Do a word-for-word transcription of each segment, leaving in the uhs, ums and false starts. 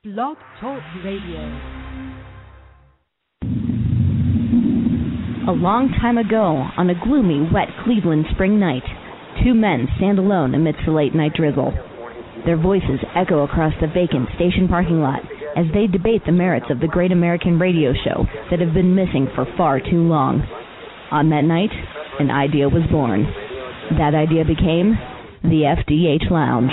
Blog Talk Radio. A long time ago, on a gloomy, wet Cleveland spring night, two men stand alone amidst the late-night drizzle. Their voices echo across the vacant station parking lot as they debate the merits of the great American radio show that have been missing for far too long. On that night, an idea was born. That idea became the F D H Lounge.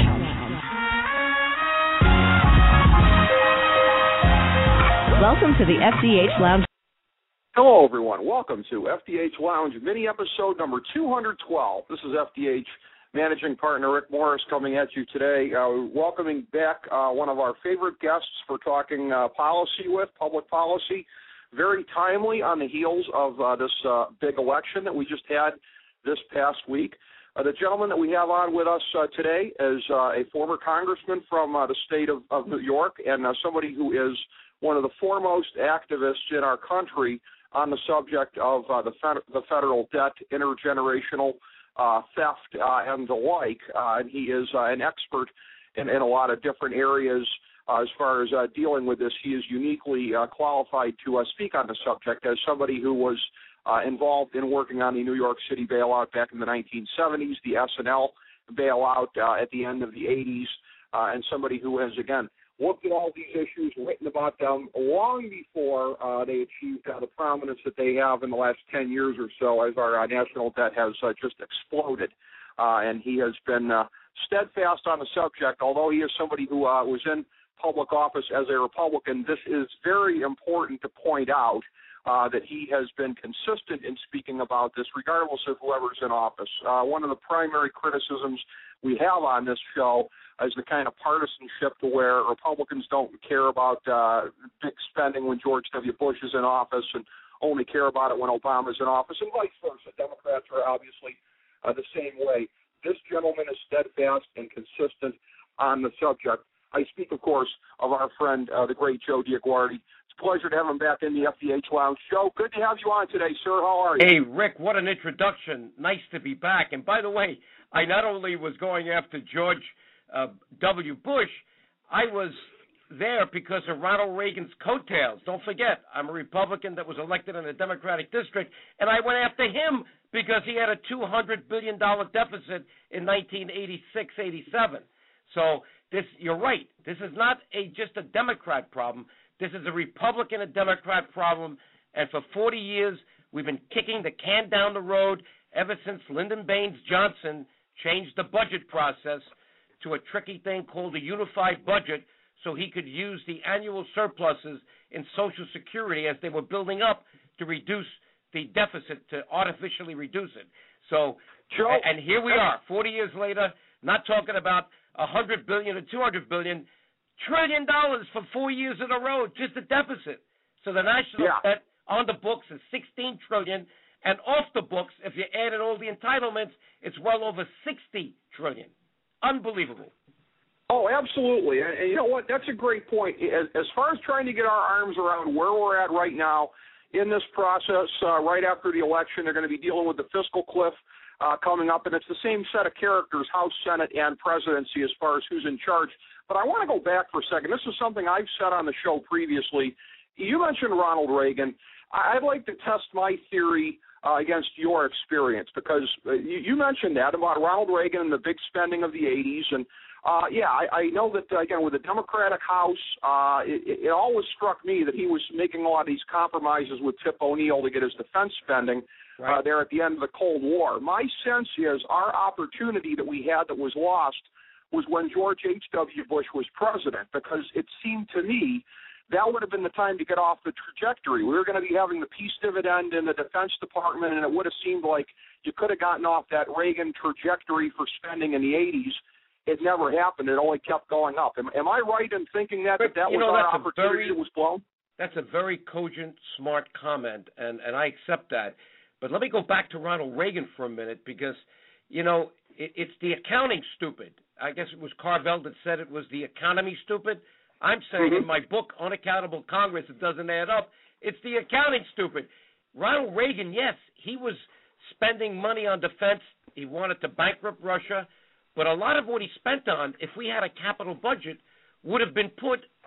Welcome to the F D H Lounge. Hello, everyone. Welcome to F D H Lounge mini episode number two hundred twelve. This is F D H Managing Partner Rick Morris coming at you today, uh, welcoming back uh, one of our favorite guests for talking uh, policy with, public policy. Very timely on the heels of uh, this uh, big election that we just had this past week. Uh, the gentleman that we have on with us uh, today is uh, a former congressman from uh, the state of, of New York and uh, somebody who is one of the foremost activists in our country on the subject of uh, the, fed- the federal debt, intergenerational uh, theft, uh, and the like. Uh, and he is uh, an expert in, in a lot of different areas uh, as far as uh, dealing with this. He is uniquely uh, qualified to uh, speak on the subject as somebody who was uh, involved in working on the New York City bailout back in the nineteen seventies, the S and L bailout uh, at the end of the eighties, uh, and somebody who has, again, looked at all these issues, written about them long before uh, they achieved uh, the prominence that they have in the last ten years or so as our uh, national debt has uh, just exploded. Uh, and he has been uh, steadfast on the subject, although he is somebody who uh, was in public office as a Republican. This is very important to point out uh, that he has been consistent in speaking about this regardless of whoever's in office. Uh, one of the primary criticisms we have on this show as the kind of partisanship to where Republicans don't care about uh, big spending when George W. Bush is in office and only care about it when Obama's in office, and vice versa. Democrats are obviously uh, the same way. This gentleman is steadfast and consistent on the subject. I speak, of course, of our friend, uh, the great Joe DiAguardi. It's a pleasure to have him back in the F D H Lounge. Joe, good to have you on today, sir. How are you? Hey, Rick, what an introduction. Nice to be back. And by the way, I not only was going after George Uh, W. Bush, I was there because of Ronald Reagan's coattails. Don't forget, I'm a Republican that was elected in a Democratic district, and I went after him because he had a two hundred billion dollars deficit in nineteen eighty-six eighty-seven. So this, you're right. This is not a just a Democrat problem. This is a Republican and Democrat problem, and for forty years we've been kicking the can down the road ever since Lyndon Baines Johnson changed the budget process to a tricky thing called a unified budget so he could use the annual surpluses in Social Security as they were building up to reduce the deficit, to artificially reduce it. So, Joe, and here we are, forty years later, not talking about one hundred billion dollars or two hundred billion dollars, trillion dollars for four years in a row, just a deficit. So the national yeah. debt on the books is sixteen trillion dollars, and off the books, if you add in all the entitlements, it's well over sixty trillion dollars. Unbelievable. Oh, absolutely. And, and you know what? That's a great point. As, as far as trying to get our arms around where we're at right now in this process, uh, right after the election, they're going to be dealing with the fiscal cliff uh, coming up, and it's the same set of characters, House, Senate, and presidency as far as who's in charge. But I want to go back for a second. This is something I've said on the show previously. You mentioned Ronald Reagan. I'd like to test my theory Uh, against your experience, because uh, you, you mentioned that about Ronald Reagan and the big spending of the eighties. And, uh, yeah, I, I know that, uh, again, with the Democratic House, uh, it, it always struck me that he was making a lot of these compromises with Tip O'Neill to get his defense spending uh, there at the end of the Cold War. My sense is our opportunity that we had that was lost was when George H W. Bush was president, because it seemed to me that would have been the time to get off the trajectory. We were going to be having the peace dividend in the Defense Department, and it would have seemed like you could have gotten off that Reagan trajectory for spending in the eighties. It never happened. It only kept going up. Am, am I right in thinking that that, that was know, our opportunity very, that was blown? That's a very cogent, smart comment, and, and I accept that. But let me go back to Ronald Reagan for a minute, because, you know, it, it's the accounting stupid. I guess it was Carvel that said it was the economy stupid. I'm saying mm-hmm. in my book, Unaccountable Congress, it doesn't add up. It's the accounting stupid. Ronald Reagan, yes, he was spending money on defense. He wanted to bankrupt Russia. But a lot of what he spent on, if we had a capital budget, would have been put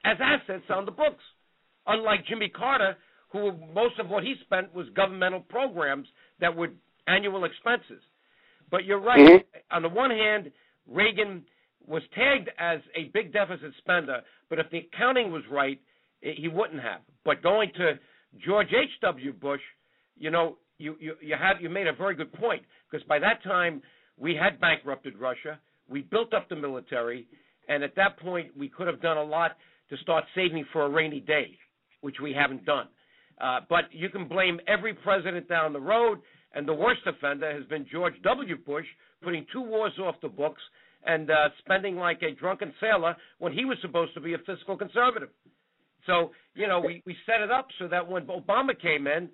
as assets on the books. Unlike Jimmy Carter, who most of what he spent was governmental programs that were annual expenses. But you're right. Mm-hmm. On the one hand, Reagan was tagged as a big deficit spender, but if the accounting was right, he wouldn't have. But going to George H W. Bush, you know, you, you, you, had, you made a very good point, because by that time we had bankrupted Russia, we built up the military, and at that point we could have done a lot to start saving for a rainy day, which we haven't done. Uh, but you can blame every president down the road, and the worst offender has been George W. Bush, putting two wars off the books and uh, spending like a drunken sailor when he was supposed to be a fiscal conservative. So, you know, we, we set it up so that when Obama came in,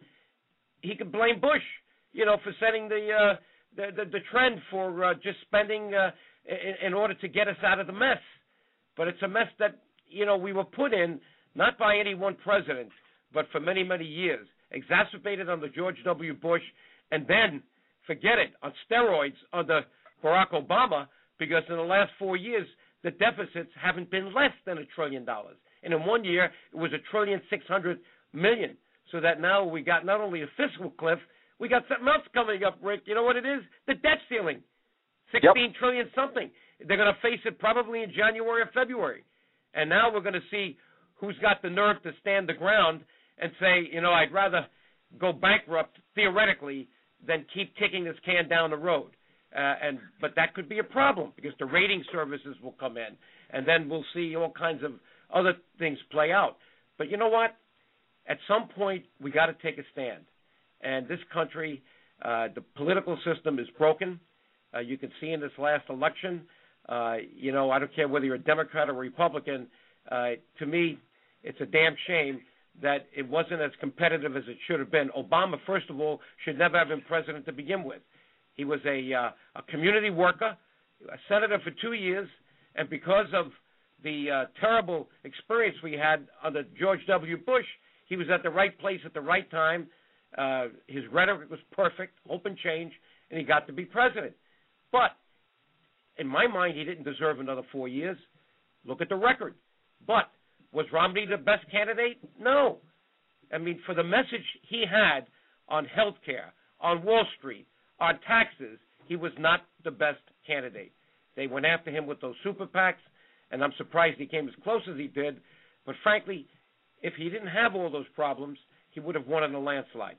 he could blame Bush, you know, for setting the uh, the, the, the trend for uh, just spending uh, in, in order to get us out of the mess. But it's a mess that, you know, we were put in not by any one president, but for many, many years, exacerbated under George W. Bush, and then, forget it, on steroids under Barack Obama, because in the last four years, the deficits haven't been less than a trillion dollars. And in one year, it was a trillion six hundred million. So that now we got not only a fiscal cliff, we got something else coming up, Rick. You know what it is? The debt ceiling, sixteen yep. trillion something. They're going to face it probably in January or February. And now we're going to see who's got the nerve to stand the ground and say, you know, I'd rather go bankrupt theoretically than keep kicking this can down the road. Uh, and but that could be a problem, because the rating services will come in, and then we'll see all kinds of other things play out. But you know what? At some point, we got to take a stand. And this country, uh, the political system is broken. Uh, you can see in this last election, uh, you know, I don't care whether you're a Democrat or Republican. Uh, to me, it's a damn shame that it wasn't as competitive as it should have been. Obama, first of all, should never have been president to begin with. He was a, uh, a community worker, a senator for two years, and because of the uh, terrible experience we had under George W. Bush, he was at the right place at the right time. Uh, his rhetoric was perfect, hope and change, and he got to be president. But in my mind, he didn't deserve another four years. Look at the record. But was Romney the best candidate? No. I mean, for the message he had on health care, on Wall Street, on taxes, he was not the best candidate. They went after him with those super PACs, and I'm surprised he came as close as he did. But frankly, if he didn't have all those problems, he would have won in a landslide.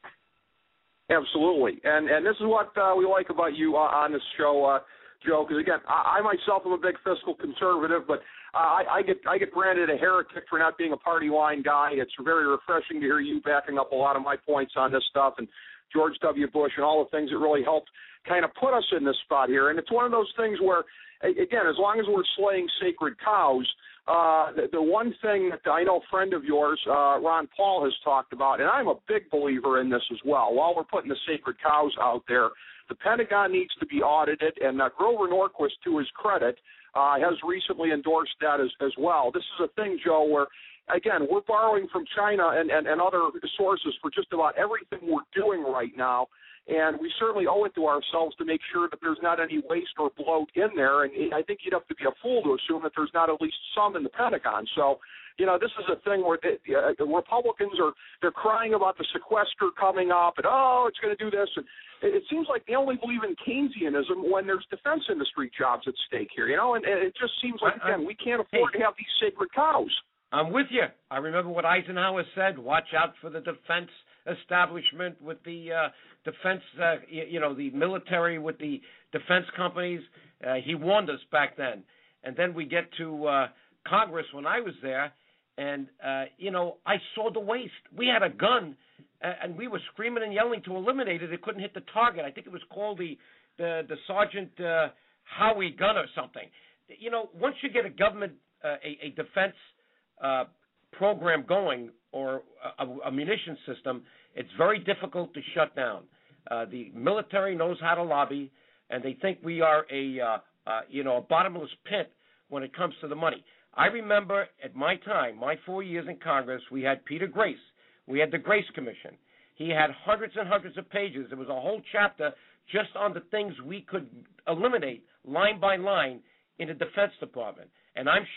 Absolutely. And and this is what uh, we like about you uh, on this show, uh, Joe, because, again, I, I myself am a big fiscal conservative, but uh, I, I get I get branded a heretic for not being a party line guy. It's very refreshing to hear you backing up a lot of my points on this stuff, and George W. Bush and all the things that really helped kind of put us in this spot here. And it's one of those things where, again, as long as we're slaying sacred cows, uh, the, the one thing that I know a friend of yours, uh, Ron Paul, has talked about, and I'm a big believer in this as well, while we're putting the sacred cows out there, the Pentagon needs to be audited, and uh, Grover Norquist, to his credit, uh, has recently endorsed that as, as well. This is a thing, Joe, where, again, we're borrowing from China and, and, and other sources for just about everything we're doing right now, and we certainly owe it to ourselves to make sure that there's not any waste or bloat in there, and I think you'd have to be a fool to assume that there's not at least some in the Pentagon. So, you know, this is a thing where the, uh, the Republicans are they're crying about the sequester coming up, and, oh, it's going to do this, and it, it seems like they only believe in Keynesianism when there's defense industry jobs at stake here, you know, and, and it just seems like, again, we can't afford to have these sacred cows. I'm with you. I remember what Eisenhower said, watch out for the defense establishment with the uh, defense, uh, you, you know, the military with the defense companies. Uh, he warned us back then. And then we get to uh, Congress when I was there, and, uh, you know, I saw the waste. We had a gun, uh, and we were screaming and yelling to eliminate it. It couldn't hit the target. I think it was called the, the, the Sergeant uh, Howie gun or something. You know, once you get a government, uh, a, a defense uh, program going, or a, a munition system, it's very difficult to shut down. Uh, the military knows how to lobby, and they think we are a, uh, uh, you know, a bottomless pit when it comes to the money. I remember at my time, my four years in Congress, we had Peter Grace. We had the Grace Commission. He had hundreds and hundreds of pages. There was a whole chapter just on the things we could eliminate line by line in the Defense Department. And I'm sure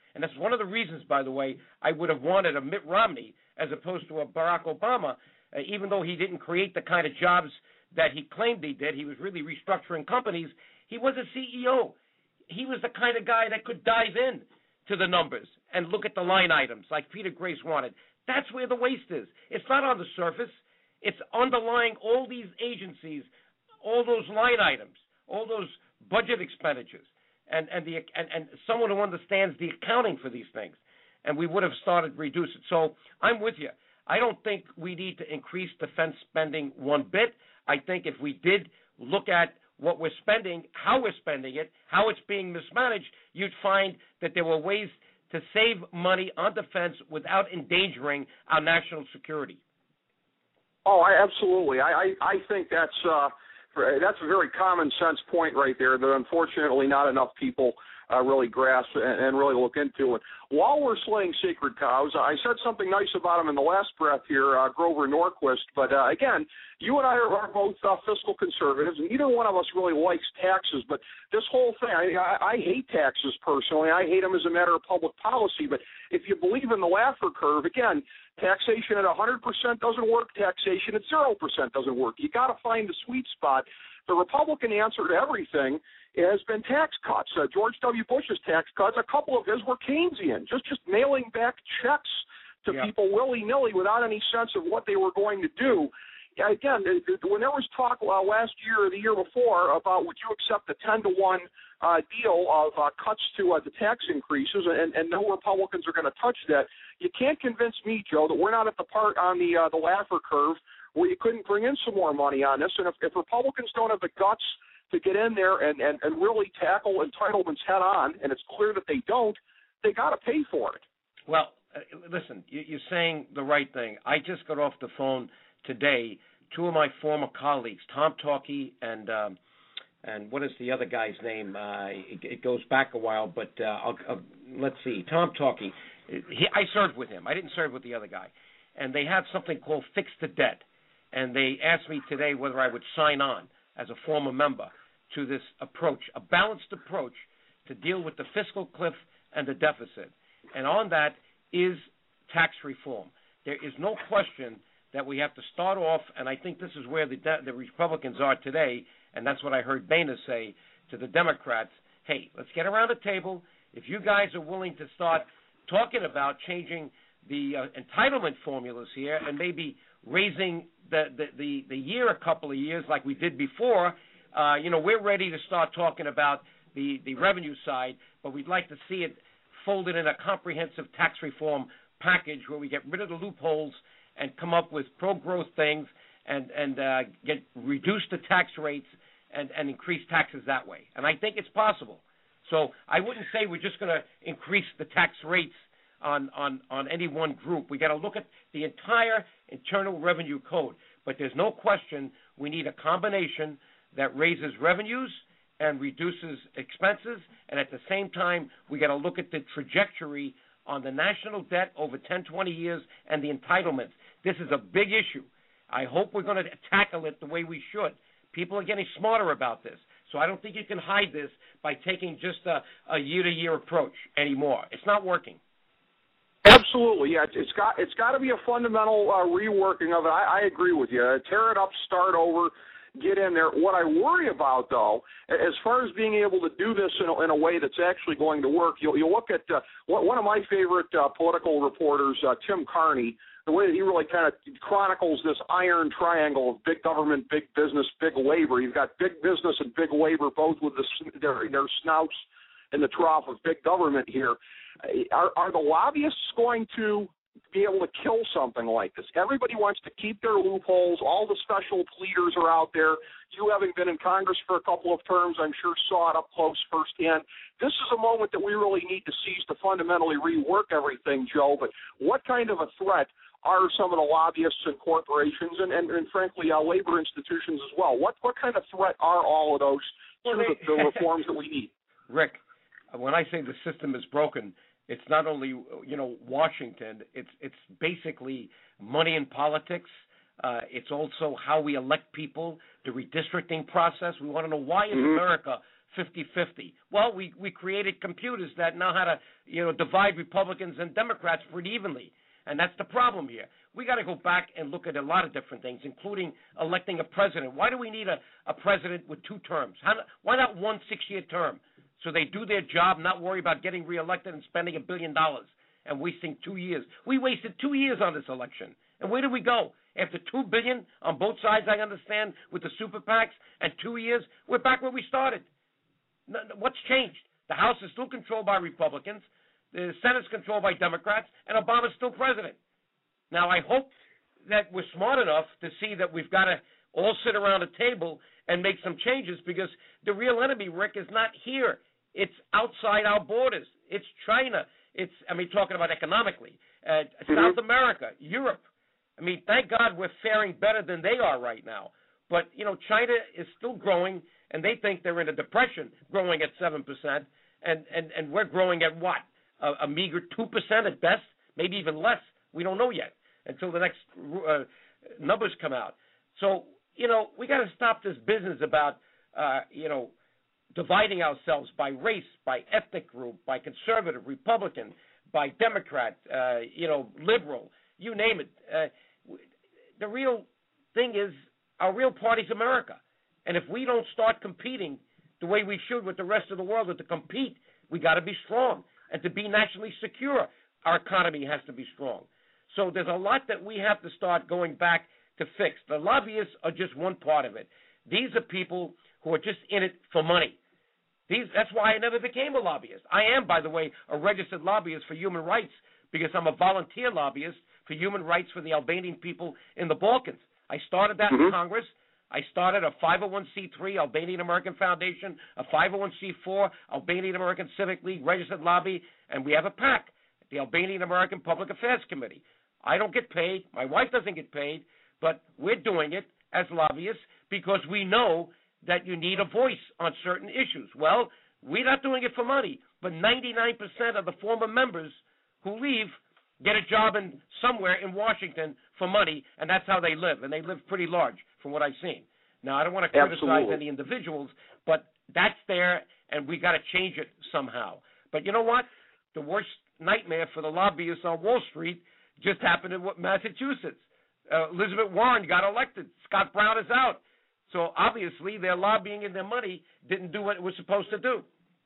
And that's one of the reasons, by the way, I would have wanted a Mitt Romney as opposed to a Barack Obama, uh, even though he didn't create the kind of jobs that he claimed he did. He was really restructuring companies. He was a C E O. He was the kind of guy that could dive in to the numbers and look at the line items like Peter Grace wanted. That's where the waste is. It's not on the surface. It's underlying all these agencies, all those line items, all those budget expenditures, and and the and, and someone who understands the accounting for these things. And we would have started to reduce it. So I'm with you. I don't think we need to increase defense spending one bit. I think if we did look at what we're spending, how we're spending it, how it's being mismanaged, you'd find that there were ways to save money on defense without endangering our national security. Oh, I absolutely. I, I, I think that's uh, that's a very common sense point right there that unfortunately not enough people uh, really grasp and, and really look into it. While we're slaying sacred cows, I said something nice about him in the last breath here, uh, Grover Norquist, but uh, again, you and I are, are both uh, fiscal conservatives, and neither one of us really likes taxes, but this whole thing, I, I, I hate taxes personally. I hate them as a matter of public policy, but if you believe in the Laffer curve, again, taxation at one hundred percent doesn't work. Taxation at zero percent doesn't work. You got to find the sweet spot. The Republican answer to everything has been tax cuts. Uh, George W. Bush's tax cuts, a couple of his were Keynesian, just just mailing back checks to yeah. people willy-nilly without any sense of what they were going to do. Again, when there was talk uh, last year or the year before about would you accept a ten to one uh, deal of uh, cuts to uh, the tax increases, and, and no Republicans are going to touch that, you can't convince me, Joe, that we're not at the part on the uh, the Laffer curve where you couldn't bring in some more money on this. And if, if Republicans don't have the guts to get in there and, and, and really tackle entitlements head on, and it's clear that they don't, they got to pay for it. Well, uh, listen, you, you're saying the right thing. I just got off the phone today. Two of my former colleagues, Tom Talkey and um, and what is the other guy's name? Uh, it, it goes back a while, but uh, I'll, I'll, let's see. Tom Talkey. He, I served with him. I didn't serve with the other guy. And they have something called Fix the Debt. And they asked me today whether I would sign on as a former member to this approach, a balanced approach to deal with the fiscal cliff and the deficit. And on that is tax reform. There is no question that we have to start off, and I think this is where the, de- the Republicans are today, and that's what I heard Boehner say to the Democrats. Hey, let's get around the table. If you guys are willing to start talking about changing the uh, entitlement formulas here and maybe raising the, the, the, the year a couple of years like we did before, uh, you know, we're ready to start talking about the, the revenue side, but we'd like to see it folded in a comprehensive tax reform package where we get rid of the loopholes and come up with pro-growth things and, and uh, get reduce the tax rates and, and increase taxes that way. And I think it's possible. So I wouldn't say we're just going to increase the tax rates on, on, on any one group. We got to look at the entire Internal Revenue Code. But there's no question we need a combination that raises revenues and reduces expenses. And at the same time, we got to look at the trajectory on the national debt over ten, twenty years and the entitlements. This is a big issue. I hope we're going to tackle it the way we should. People are getting smarter about this. So I don't think you can hide this by taking just a, a year-to-year approach anymore. It's not working. Absolutely, yeah. It's got it's got to be a fundamental uh, reworking of it. I, I agree with you. Tear it up, start over, get in there. What I worry about, though, as far as being able to do this in a, in a way that's actually going to work, you'll, you'll look at uh, one of my favorite uh, political reporters, uh, Tim Carney, the way that he really kind of chronicles this iron triangle of big government, big business, big labor. You've got big business and big labor both with the, their, their snouts in the trough of big government here. Are, are the lobbyists going to be able to kill something like this? Everybody wants to keep their loopholes. All the special pleaders are out there. You, having been in Congress for a couple of terms, I'm sure saw it up close firsthand. This is a moment that we really need to seize to fundamentally rework everything, Joe. But what kind of a threat are some of the lobbyists and corporations and, and, and frankly, uh, labor institutions as well? What what kind of threat are all of those to the, the reforms that we need? Rick, when I say the system is broken, it's not only, you know, Washington. It's it's basically money in politics. Uh, it's also how we elect people, the redistricting process. We want to know why is mm-hmm. America fifty-fifty. Well, we, we created computers that know how to, you know, divide Republicans and Democrats pretty evenly. And that's the problem here. We got to go back and look at a lot of different things, including electing a president. Why do we need a, a president with two terms? How, why not one six-year term? So they do their job, not worry about getting reelected and spending a billion dollars and wasting two years. We wasted two years on this election. And where did we go? After two billion dollars on both sides, I understand, with the super PACs, and two years, we're back where we started. What's changed? The House is still controlled by Republicans. The Senate's controlled by Democrats, and Obama's still president. Now, I hope that we're smart enough to see that we've got to all sit around a table and make some changes, because the real enemy, Rick, is not here. It's outside our borders. It's China. It's, I mean, talking about economically, uh, mm-hmm. South America, Europe. I mean, thank God we're faring better than they are right now. But, you know, China is still growing, and they think they're in a depression, growing at seven percent, and, and, and we're growing at what? A, a meager two percent at best, maybe even less. We don't know yet until the next uh, numbers come out. So, you know, we got to stop this business about, uh, you know, dividing ourselves by race, by ethnic group, by conservative, Republican, by Democrat, uh, you know, liberal, you name it. Uh, the real thing is our real party's America. And if we don't start competing the way we should with the rest of the world, but to compete, we got to be strong. And to be nationally secure, our economy has to be strong. So there's a lot that we have to start going back to fix. The lobbyists are just one part of it. These are people who are just in it for money. These, that's why I never became a lobbyist. I am, by the way, a registered lobbyist for human rights, because I'm a volunteer lobbyist for human rights for the Albanian people in the Balkans. I started that mm-hmm. in Congress. I started a five oh one c three Albanian American Foundation, a five oh one c four Albanian American Civic League registered lobby, and we have a PAC, the Albanian American Public Affairs Committee. I don't get paid. My wife doesn't get paid, but we're doing it as lobbyists because we know that you need a voice on certain issues. Well, we're not doing it for money, but ninety-nine percent of the former members who leave get a job in somewhere in Washington for money, and that's how they live, and they live pretty large from what I've seen. Now, I don't want to criticize Absolutely. any individuals, but that's there, and we got to change it somehow. But you know what? The worst nightmare for the lobbyists on Wall Street just happened in Massachusetts. Uh, Elizabeth Warren got elected. Scott Brown is out. So obviously their lobbying and their money didn't do what it was supposed to do.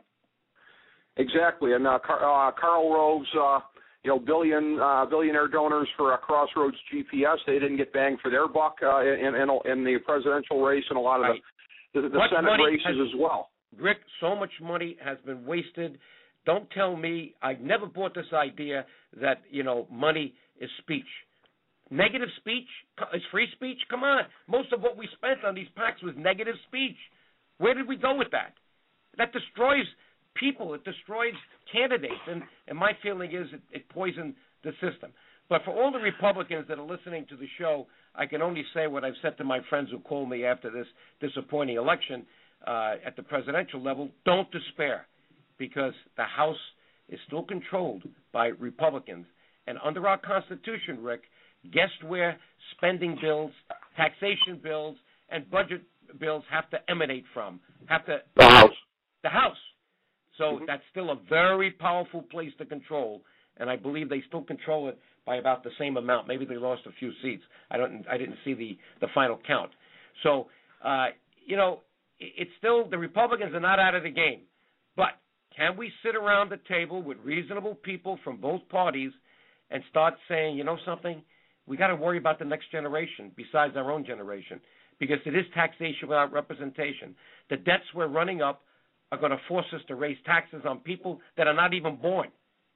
Exactly. And uh, Car- uh, Karl Rove's, uh, you know, billion uh, billionaire donors for uh, Crossroads G P S, they didn't get bang for their buck uh, in, in, in the presidential race and a lot of right. the, the, the Senate races has, as well. Rick, so much money has been wasted. Don't tell me, I've never bought this idea that, you know, money is speech. Negative speech is free speech? Come on. Most of what we spent on these PACs was negative speech. Where did we go with that? That destroys people. It destroys candidates. And, and my feeling is it, it poisoned the system. But for all the Republicans that are listening to the show, I can only say what I've said to my friends who called me after this disappointing election uh, at the presidential level. Don't despair, because the House is still controlled by Republicans. And under our Constitution, Rick, guess where spending bills, taxation bills, and budget bills have to emanate from? Have to the House. The House. So mm-hmm. that's still a very powerful place to control, and I believe they still control it by about the same amount. Maybe they lost a few seats. I don't. I didn't see the, the final count. So uh, you know, it's still, the Republicans are not out of the game. But can we sit around the table with reasonable people from both parties and start saying, you know something, we got to worry about the next generation besides our own generation, because it is taxation without representation. The debts we're running up are going to force us to raise taxes on people that are not even born.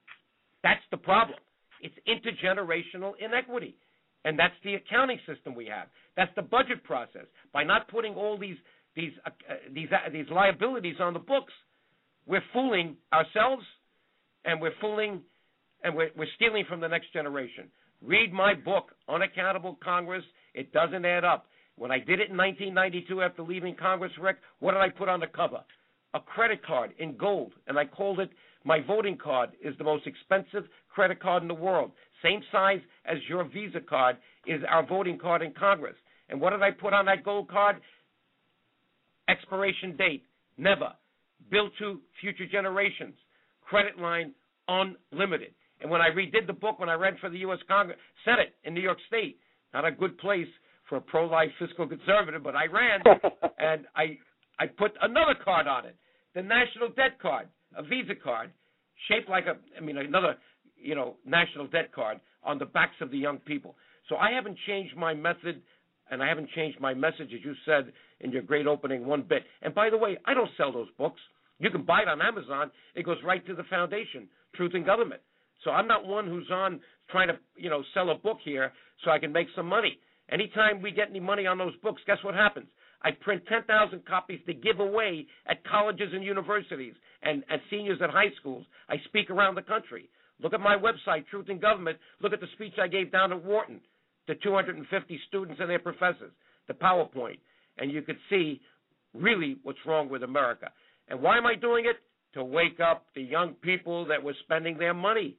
That's the problem. It's intergenerational inequity, and that's the accounting system we have. That's the budget process. By not putting all these these uh, these uh, these liabilities on the books, we're fooling ourselves, and we're fooling, and we're, we're stealing from the next generation. Read my book, Unaccountable Congress. It doesn't add up. When I did it in nineteen ninety-two after leaving Congress, Rick, what did I put on the cover? A credit card in gold, and I called it, my voting card is the most expensive credit card in the world. Same size as your Visa card is our voting card in Congress. And what did I put on that gold card? Expiration date, never. Bill to Future Generations, credit line unlimited. And when I redid the book, when I ran for the U S Congress, Senate in New York State, not a good place for a pro-life fiscal conservative, but I ran, and I I put another card on it, the national debt card, a Visa card, shaped like a, I mean, another, you know, national debt card on the backs of the young people. So I haven't changed my method, and I haven't changed my message, as you said in your great opening, one bit. And by the way, I don't sell those books. You can buy it on Amazon. It goes right to the foundation, Truth in Government. So I'm not one who's on trying to, you know, sell a book here so I can make some money. Anytime we get any money on those books, guess what happens? I print ten thousand copies to give away at colleges and universities and, and seniors at high schools. I speak around the country. Look at my website, Truth in Government. Look at the speech I gave down at Wharton to two hundred fifty students and their professors, the PowerPoint. And you could see really what's wrong with America. And why am I doing it? To wake up the young people that were spending their money.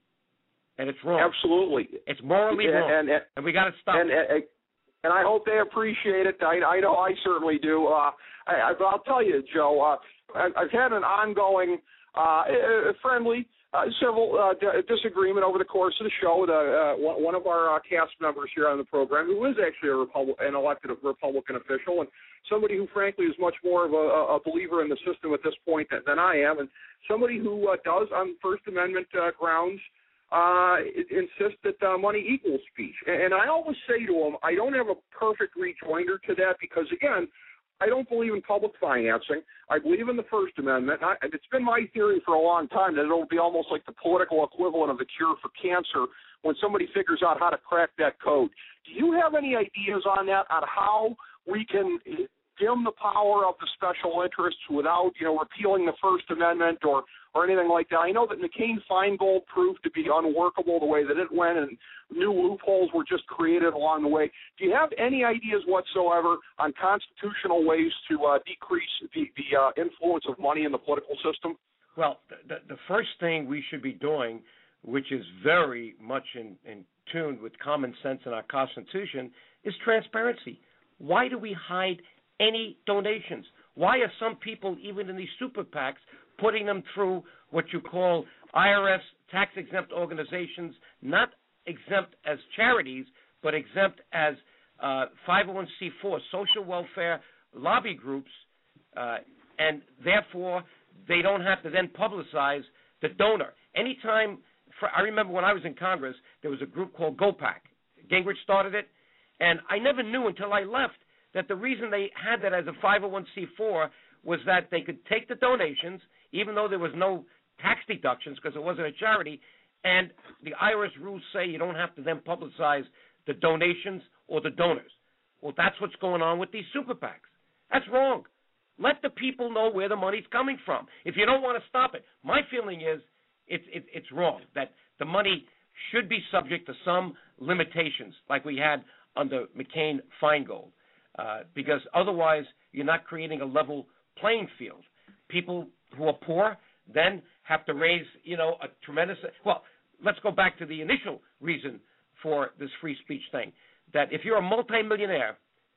And it's wrong. Absolutely. It's morally and, wrong. And, and, and we got to stop and, it. And, and I hope they appreciate it. I, I know I certainly do. Uh, I, I'll tell you, Joe, uh, I, I've had an ongoing, uh, friendly, uh, civil uh, d- disagreement over the course of the show with uh, uh, one of our uh, cast members here on the program, who is actually a Republic, an elected Republican official, and somebody who, frankly, is much more of a, a believer in the system at this point than, than I am, and somebody who uh, does, on First Amendment uh, grounds, uh, insist that uh, money equals speech. And, and I always say to them, I don't have a perfect rejoinder to that because, again, I don't believe in public financing. I believe in the First Amendment. I, it's been my theory for a long time that it'll be almost like the political equivalent of the cure for cancer when somebody figures out how to crack that code. Do you have any ideas on that, on how we can dim the power of the special interests without, you know, repealing the First Amendment or, or anything like that? I know that McCain-Feingold proved to be unworkable the way that it went, and new loopholes were just created along the way. Do you have any ideas whatsoever on constitutional ways to uh, decrease the, the uh, influence of money in the political system? Well, the, the first thing we should be doing, which is very much in, in tune with common sense in our Constitution, is transparency. Why do we hide any donations? Why are some people, even in these super PACs, putting them through what you call I R S tax-exempt organizations, not exempt as charities, but exempt as uh, five oh one c four, social welfare lobby groups, uh, and therefore they don't have to then publicize the donor. Anytime, for, I remember when I was in Congress, there was a group called GoPac. Gingrich started it, and I never knew until I left that the reason they had that as a five oh one c four was that they could take the donations, even though there was no tax deductions because it wasn't a charity, and the I R S rules say you don't have to then publicize the donations or the donors. Well, that's what's going on with these super PACs. That's wrong. Let the people know where the money's coming from. If you don't want to stop it, my feeling is it's, it's, it's wrong, that the money should be subject to some limitations like we had under McCain-Feingold. Uh, because otherwise you're not creating a level playing field. People who are poor then have to raise, you know, a tremendous – well, let's go back to the initial reason for this free speech thing, that if you're a multimillionaire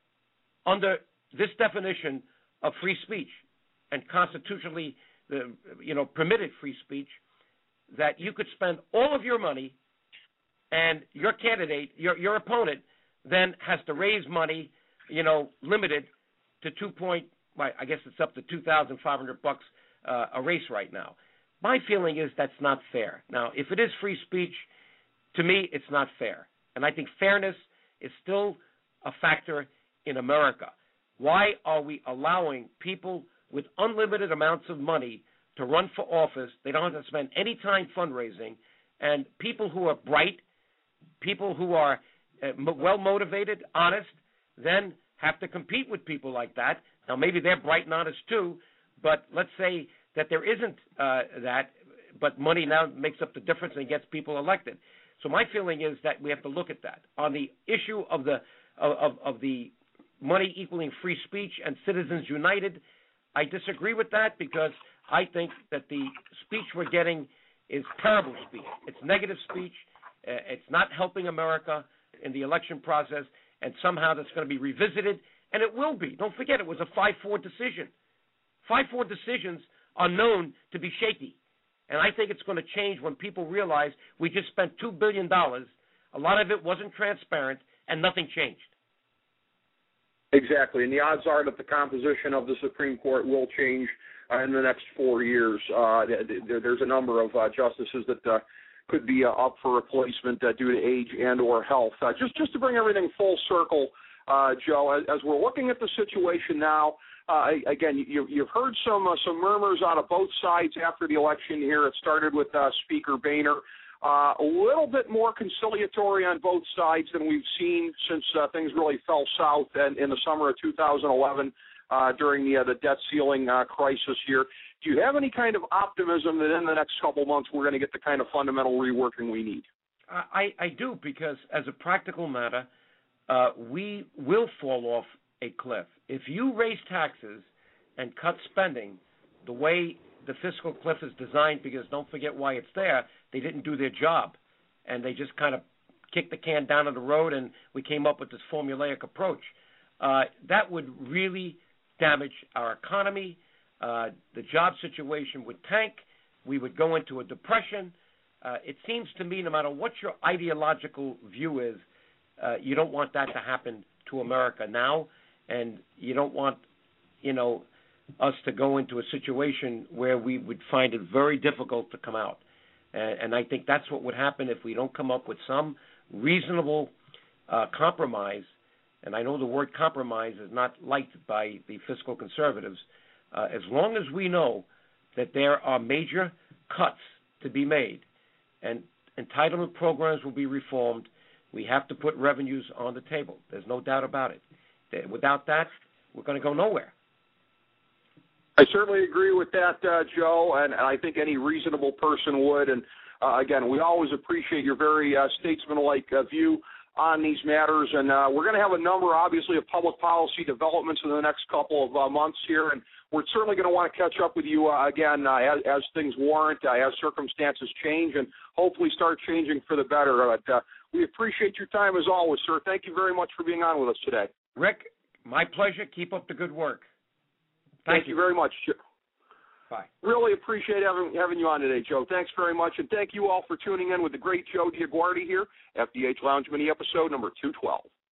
under this definition of free speech and constitutionally, the, you know, permitted free speech, that you could spend all of your money and your candidate, your, your opponent, then has to raise money – you know, limited to two point, I guess it's up to two thousand five hundred bucks uh, a race right now. My feeling is that's not fair. Now, if it is free speech, to me, it's not fair. And I think fairness is still a factor in America. Why are we allowing people with unlimited amounts of money to run for office? They don't have to spend any time fundraising. And people who are bright, people who are uh, well-motivated, honest, then have to compete with people like that. Now, maybe they're bright and honest too, but let's say that there isn't uh, that, but money now makes up the difference and gets people elected. So my feeling is that we have to look at that. On the issue of the of, of the money equaling free speech and Citizens United, I disagree with that because I think that the speech we're getting is terrible speech. It's negative speech. Uh, it's not helping America in the election process. And somehow that's going to be revisited, and it will be. Don't forget, it was a five four decision. five four decisions are known to be shaky. And I think it's going to change when people realize we just spent two billion dollars. A lot of it wasn't transparent, and nothing changed. Exactly, and the odds are that the composition of the Supreme Court will change uh, in the next four years. Uh, there, there's a number of uh, justices that uh, could be uh, up for replacement uh, due to age and or health. Uh, just, just to bring everything full circle, uh, Joe, as, as we're looking at the situation now, uh, again, you, you've heard some uh, some murmurs out of both sides after the election here. It started with uh, Speaker Boehner. Uh, a little bit more conciliatory on both sides than we've seen since uh, things really fell south in, in the summer of two thousand eleven uh, during the, uh, the debt ceiling uh, crisis here. Do you have any kind of optimism that in the next couple of months we're going to get the kind of fundamental reworking we need? I, I do, because as a practical matter, uh, we will fall off a cliff. If you raise taxes and cut spending the way the fiscal cliff is designed, because don't forget why it's there, they didn't do their job, and they just kind of kicked the can down the road, and we came up with this formulaic approach. Uh, that would really damage our economy. Uh, the job situation would tank. We would go into a depression. Uh, it seems to me no matter what your ideological view is, uh, you don't want that to happen to America now, and you don't want, you know, us to go into a situation where we would find it very difficult to come out. And, and I think that's what would happen if we don't come up with some reasonable uh, compromise. And I know the word compromise is not liked by the fiscal conservatives. Uh, as long as we know that there are major cuts to be made and entitlement programs will be reformed, we have to put revenues on the table. There's no doubt about it. Without that, we're going to go nowhere. I certainly agree with that, uh, Joe, and, and I think any reasonable person would. And, uh, again, we always appreciate your very uh, statesmanlike uh, view on these matters. And uh, we're going to have a number, obviously, of public policy developments in the next couple of uh, months here. And we're certainly going to want to catch up with you uh, again uh, as, as things warrant, uh, as circumstances change, and hopefully start changing for the better. But uh, we appreciate your time as always, sir. Thank you very much for being on with us today. Rick, my pleasure. Keep up the good work. Thank, Thank you you very much. Bye. Really appreciate having, having you on today, Joe. Thanks very much. And thank you all for tuning in with the great Joe DeAguardi here, F D H Lounge Mini episode number two twelve.